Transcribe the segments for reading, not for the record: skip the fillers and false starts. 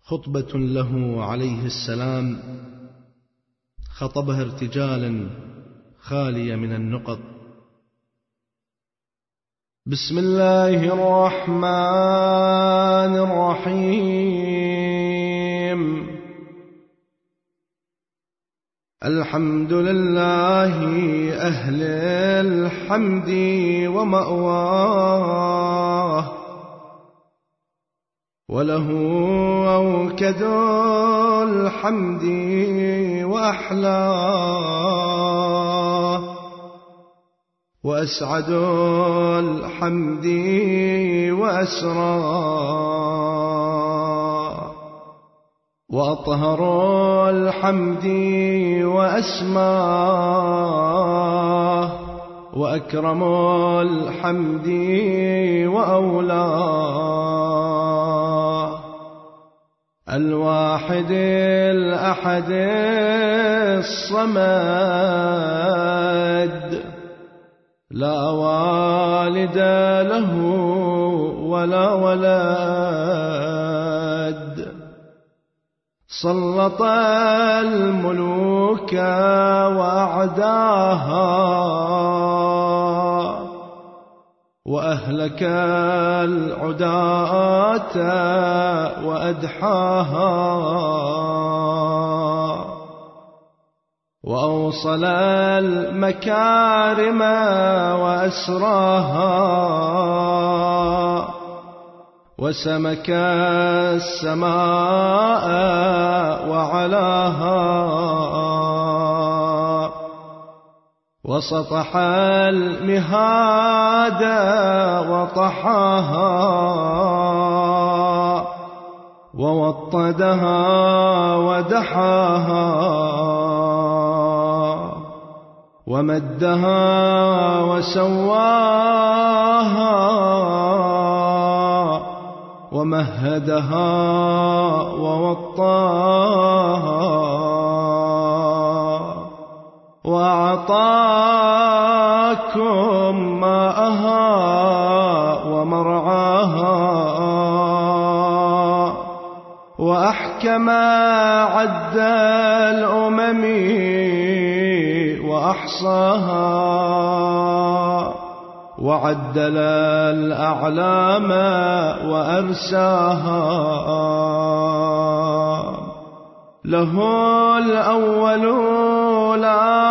خطبة له عليه السلام خطبها ارتجالا خالية من النقط. بسم الله الرحمن الرحيم. الحمد لله أهل الحمد ومأواه، وله أوكد الحمد وأحلاه، وأسعد الحمد وأسراه، وأطهر الحمد وأسماه، وأكرم الحمد وأولاه. الواحد الأحد الصمد، لا والد له ولا ولد، سلط الملوك وأعداها، وأهلك العداة وأدحاها، وأوصل المكارم وأسراها، وسمك السماء وعلاها، وسطح المهاد وطحاها، ووطدها ودحاها، ومدها وسواها، ومهدها ووطاها، وأعطاكم ماءها ومرعاها، وأحكم عد الأمم وأحصاها، وعدل الأعلام وأرساها. له الأول لا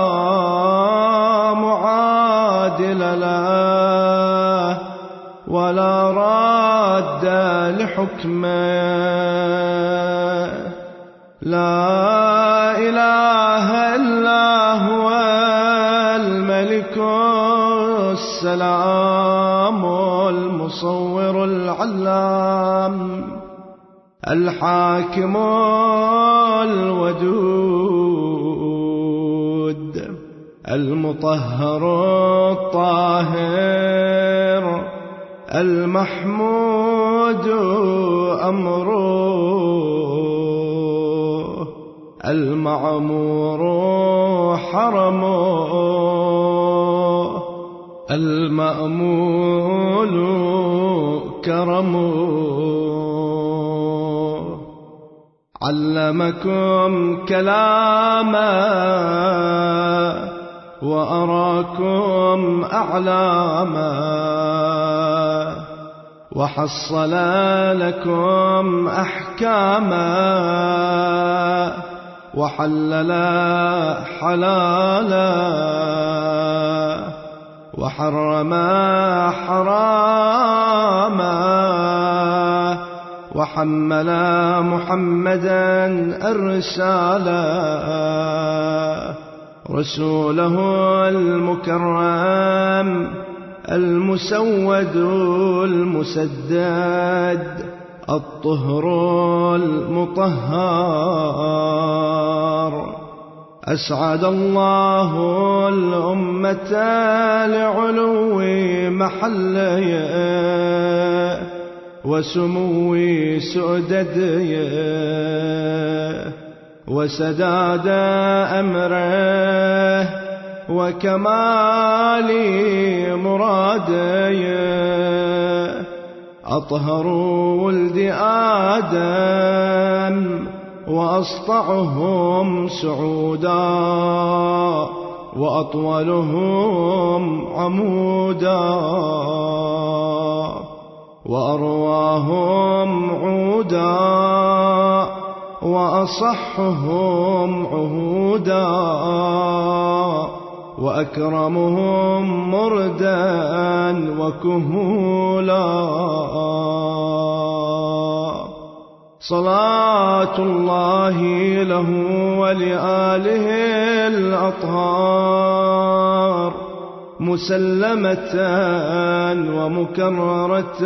معادل له، ولا راد لحكمه. لا إله إلا هو الملك السلام المصور العلام الحاكم الودود المطهر الطاهر المحمود أمره المعمور حرمه المأمول كرمه. علمكم كلاما وأراكم أعلاما، وحصل لكم أحكاما، وحلل حلالا، وحرم حراما، وحمل محمدا الرسالة رسوله المكرم المسود المسدد الطهر المطهر. أسعد الله الأمة لعلو محله وسمو سؤدده وسداد أمره وكمال مراده. أطهر ولد آدم وأسطعهم سعودا وأطولهم عمودا وأرواهم عودا وأصحهم عهودا وأكرمهم مردا وكهولا. صلاة الله له ولآله الأطهار مسلمة ومكررة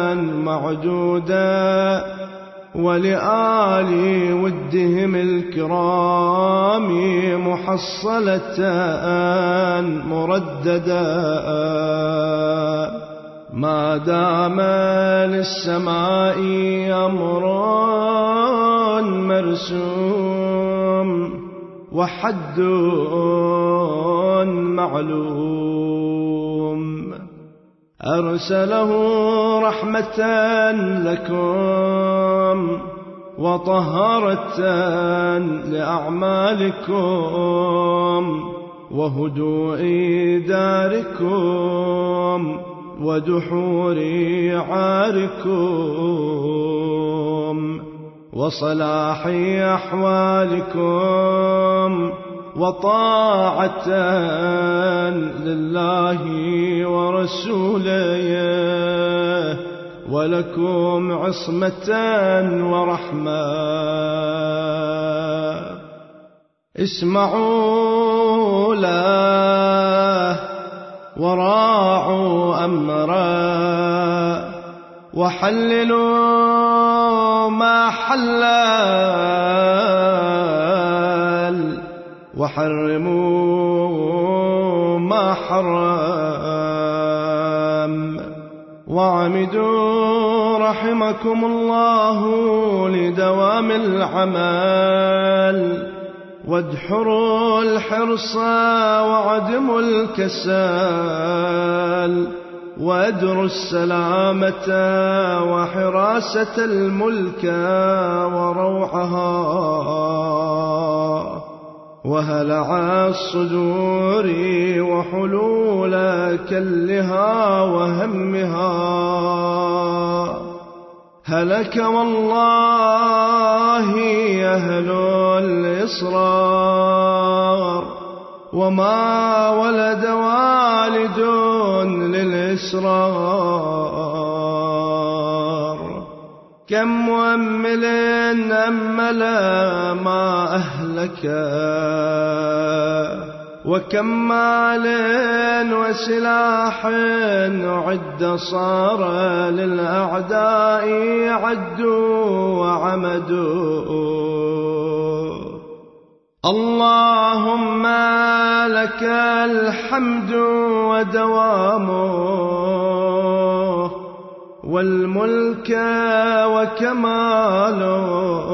معدودة، ولآل ودهم الكرام محصلة مرددة، ما دام للسماء أمر مرسوم وحد معلوم. أرسله رحمة لكم وطهرة لأعمالكم وهدوء داركم ودحور عاركم وصلاح أحوالكم وطاعة لله ورسوله، ولكم عصمة ورحمة. اسمعوا له وراعوا أمره وحللوا ما حلل وحرموا ما حرم، وعمدوا رحمكم الله لدوام العمل، وادحروا الحرص وعدموا الكسل، وادروا السلامة وحراسة الملك وروعها وهلع الصدور وحلول كلها وهمها. هلك والله أهل الإصرار، وما ولد والد للإصرار. كم مؤمل أمل ما أهلك، وكم مال وسلاح عد صار للأعداء عدوا وعمدوا. اللهم لك الحمد ودوامه، والملك وكماله،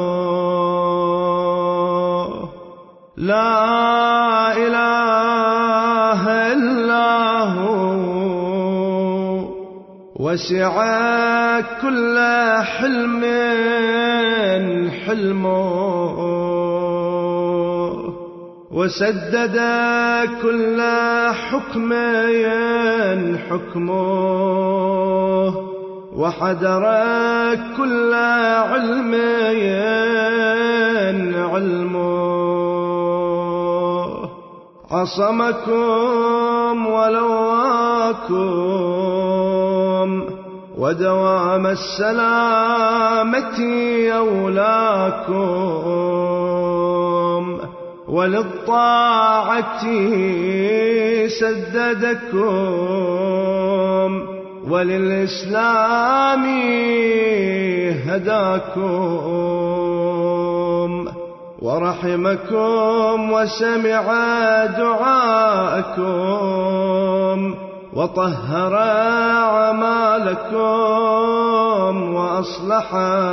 لا إله إلا هو، وسع كل حلم حلمه، وسدد كل حكم حكمه، وحدر كل علم علمه، عصمكم ولواكم، ودوام السلامة أولاكم، وللطاعة سددكم، وللإسلام هداكم، ورحمكم وسمع دعاءكم، وطهر أعمالكم، وأصلح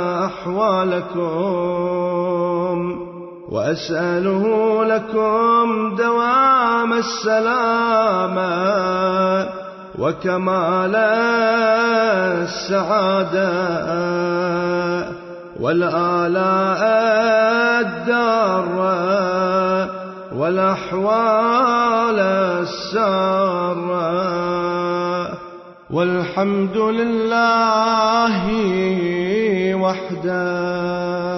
أحوالكم. وأسأله لكم دوام السلامة وكمال السعادة، والآلاء الدارة والأحوال السارة، والحمد لله وحده.